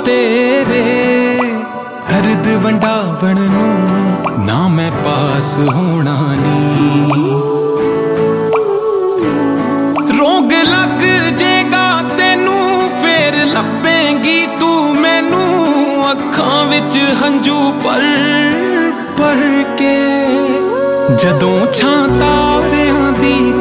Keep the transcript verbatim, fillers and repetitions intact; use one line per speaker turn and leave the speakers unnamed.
तेरे दर्द वंडावण नू ना मैं पास होना नी। रोग लग जेगा तेनू फेर लभेंगी तू मैनू अखां विच हंजू पर पर के जदों छां तारियां दी